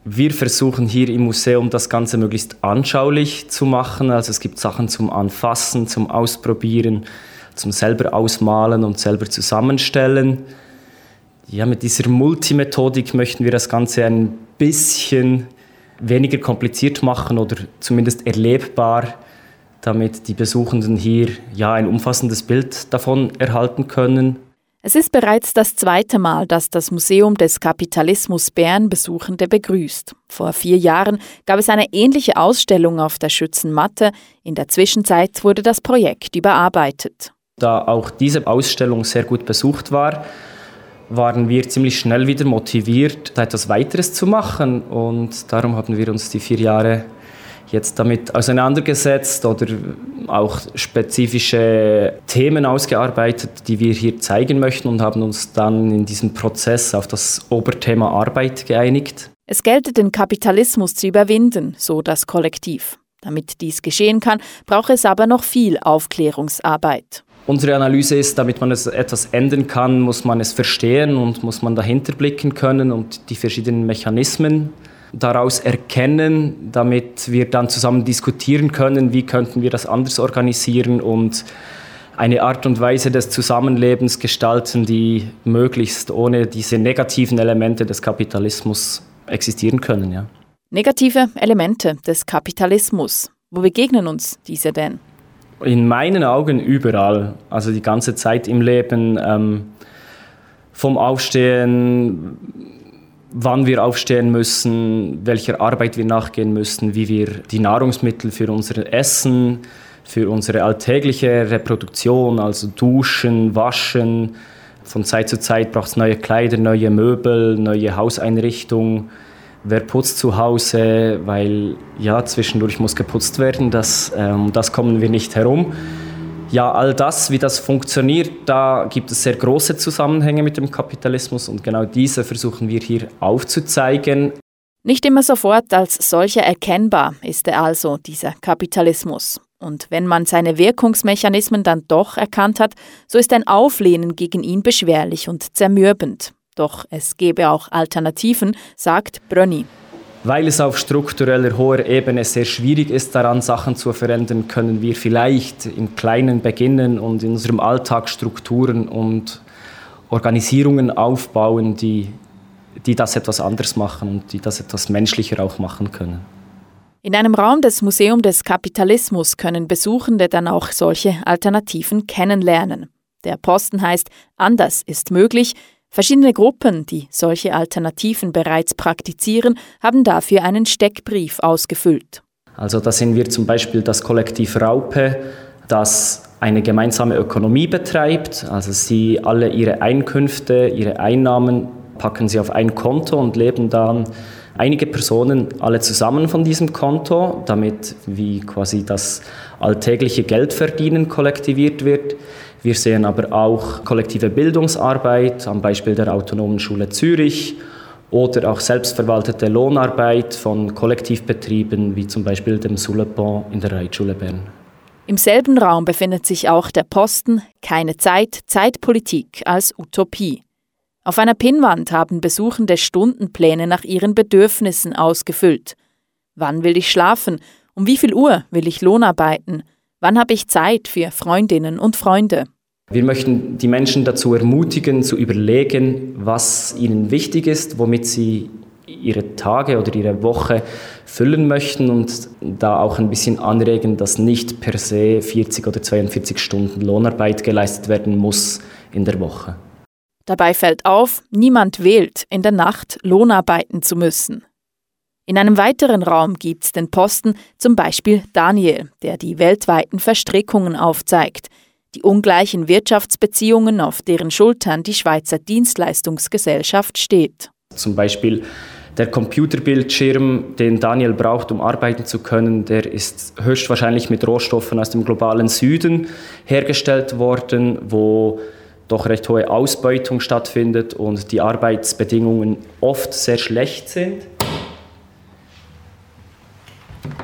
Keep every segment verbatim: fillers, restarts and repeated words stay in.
Wir versuchen hier im Museum das Ganze möglichst anschaulich zu machen. Also es gibt Sachen zum Anfassen, zum Ausprobieren, zum selber ausmalen und selber zusammenstellen. Ja, mit dieser Multimethodik möchten wir das Ganze ein bisschen weniger kompliziert machen oder zumindest erlebbar, damit die Besuchenden hier ja ein umfassendes Bild davon erhalten können. Es ist bereits das zweite Mal, dass das Museum des Kapitalismus Bern Besuchende begrüßt. Vor vier Jahren gab es eine ähnliche Ausstellung auf der Schützenmatte. In der Zwischenzeit wurde das Projekt überarbeitet. Da auch diese Ausstellung sehr gut besucht war, waren wir ziemlich schnell wieder motiviert, etwas Weiteres zu machen. Und darum haben wir uns die vier Jahre jetzt damit auseinandergesetzt oder auch spezifische Themen ausgearbeitet, die wir hier zeigen möchten und haben uns dann in diesem Prozess auf das Oberthema Arbeit geeinigt. Es gelte, den Kapitalismus zu überwinden, so das Kollektiv. Damit dies geschehen kann, braucht es aber noch viel Aufklärungsarbeit. Unsere Analyse ist, damit man es etwas ändern kann, muss man es verstehen und muss man dahinter blicken können und die verschiedenen Mechanismen daraus erkennen, damit wir dann zusammen diskutieren können, wie könnten wir das anders organisieren und eine Art und Weise des Zusammenlebens gestalten, die möglichst ohne diese negativen Elemente des Kapitalismus existieren können. Ja. Negative Elemente des Kapitalismus. Wo begegnen uns diese denn? In meinen Augen überall, also die ganze Zeit im Leben, ähm, vom Aufstehen, wann wir aufstehen müssen, welcher Arbeit wir nachgehen müssen, wie wir die Nahrungsmittel für unser Essen, für unsere alltägliche Reproduktion, also Duschen, Waschen. Von Zeit zu Zeit braucht es neue Kleider, neue Möbel, neue Hauseinrichtungen. Wer putzt zu Hause, weil ja, zwischendurch muss geputzt werden, das, ähm, das kommen wir nicht herum. Ja, all das, wie das funktioniert, da gibt es sehr große Zusammenhänge mit dem Kapitalismus und genau diese versuchen wir hier aufzuzeigen. Nicht immer sofort als solcher erkennbar ist er also, dieser Kapitalismus. Und wenn man seine Wirkungsmechanismen dann doch erkannt hat, so ist ein Auflehnen gegen ihn beschwerlich und zermürbend. Doch es gäbe auch Alternativen, sagt Brönni. Weil es auf struktureller hoher Ebene sehr schwierig ist, daran Sachen zu verändern, können wir vielleicht im Kleinen beginnen und in unserem Alltag Strukturen und Organisierungen aufbauen, die, die das etwas anders machen und die das etwas menschlicher auch machen können. In einem Raum des Museums des Kapitalismus können Besuchende dann auch solche Alternativen kennenlernen. Der Posten heißt Anders ist möglich. Verschiedene Gruppen, die solche Alternativen bereits praktizieren, haben dafür einen Steckbrief ausgefüllt. Also da sind wir zum Beispiel das Kollektiv Raupe, das eine gemeinsame Ökonomie betreibt. Also sie alle ihre Einkünfte, ihre Einnahmen packen sie auf ein Konto und leben dann einige Personen alle zusammen von diesem Konto, damit wie quasi das alltägliche Geldverdienen kollektiviert wird. Wir sehen aber auch kollektive Bildungsarbeit am Beispiel der Autonomen Schule Zürich oder auch selbstverwaltete Lohnarbeit von Kollektivbetrieben wie zum Beispiel dem Soulepont in der Reitschule Bern. Im selben Raum befindet sich auch der Posten Keine Zeit, Zeitpolitik als Utopie. Auf einer Pinnwand haben Besuchende Stundenpläne nach ihren Bedürfnissen ausgefüllt. Wann will ich schlafen? Um wie viel Uhr will ich Lohnarbeiten? Wann habe ich Zeit für Freundinnen und Freunde? Wir möchten die Menschen dazu ermutigen, zu überlegen, was ihnen wichtig ist, womit sie ihre Tage oder ihre Woche füllen möchten und da auch ein bisschen anregen, dass nicht per se vierzig oder zweiundvierzig Stunden Lohnarbeit geleistet werden muss in der Woche. Dabei fällt auf, niemand wählt, in der Nacht Lohnarbeiten zu müssen. In einem weiteren Raum gibt es den Posten, zum Beispiel Daniel, der die weltweiten Verstrickungen aufzeigt, die ungleichen Wirtschaftsbeziehungen, auf deren Schultern die Schweizer Dienstleistungsgesellschaft steht. Zum Beispiel der Computerbildschirm, den Daniel braucht, um arbeiten zu können, der ist höchstwahrscheinlich mit Rohstoffen aus dem globalen Süden hergestellt worden, wo doch recht hohe Ausbeutung stattfindet und die Arbeitsbedingungen oft sehr schlecht sind.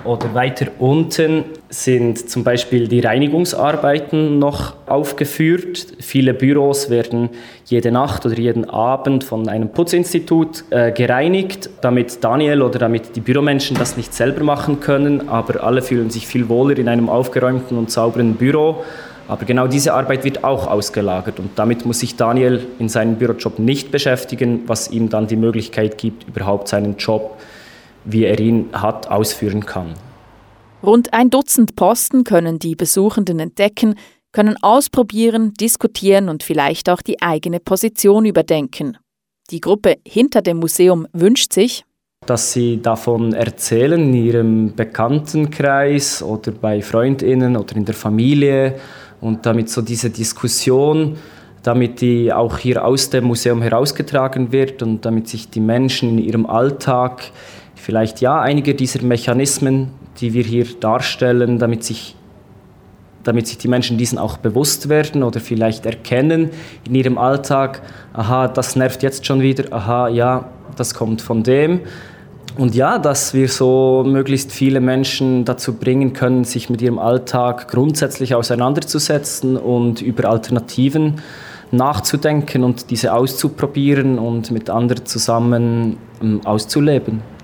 Oder weiter unten sind zum Beispiel die Reinigungsarbeiten noch aufgeführt. Viele Büros werden jede Nacht oder jeden Abend von einem Putzinstitut äh, gereinigt, damit Daniel oder damit die Büromenschen das nicht selber machen können. Aber alle fühlen sich viel wohler in einem aufgeräumten und sauberen Büro. Aber genau diese Arbeit wird auch ausgelagert und damit muss sich Daniel in seinem Bürojob nicht beschäftigen, was ihm dann die Möglichkeit gibt, überhaupt seinen Job, wie er ihn hat, ausführen kann. Rund ein Dutzend Posten können die Besuchenden entdecken, können ausprobieren, diskutieren und vielleicht auch die eigene Position überdenken. Die Gruppe hinter dem Museum wünscht sich, dass sie davon erzählen in ihrem Bekanntenkreis oder bei FreundInnen oder in der Familie und damit so diese Diskussion, damit die auch hier aus dem Museum herausgetragen wird und damit sich die Menschen in ihrem Alltag vielleicht ja einige dieser Mechanismen, die wir hier darstellen, damit sich, damit sich die Menschen diesen auch bewusst werden oder vielleicht erkennen in ihrem Alltag, aha, das nervt jetzt schon wieder, aha, ja, das kommt von dem. Und ja, dass wir so möglichst viele Menschen dazu bringen können, sich mit ihrem Alltag grundsätzlich auseinanderzusetzen und über Alternativen nachzudenken und diese auszuprobieren und mit anderen zusammen ähm, auszuleben.